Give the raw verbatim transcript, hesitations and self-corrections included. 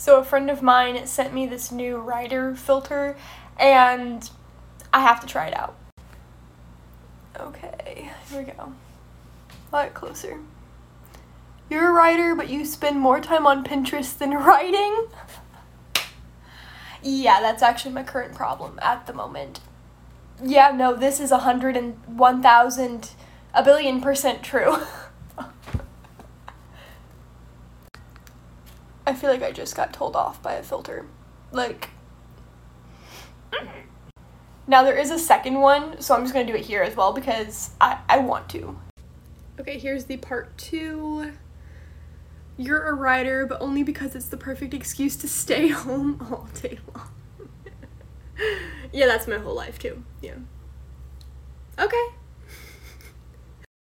So a friend of mine sent me this new writer filter, and I have to try it out. Okay, here we go. A lot closer. You're a writer, but you spend more time on Pinterest than writing? Yeah, that's actually my current problem at the moment. Yeah, no, this is a hundred and one thousand, a billion percent true. I feel like I just got told off by a filter. Like, now there is a second one, so I'm just gonna do it here as well because I, I want to. Okay, here's the part two. You're a writer, but only because it's the perfect excuse to stay home all day long. Yeah, that's my whole life too, yeah. Okay.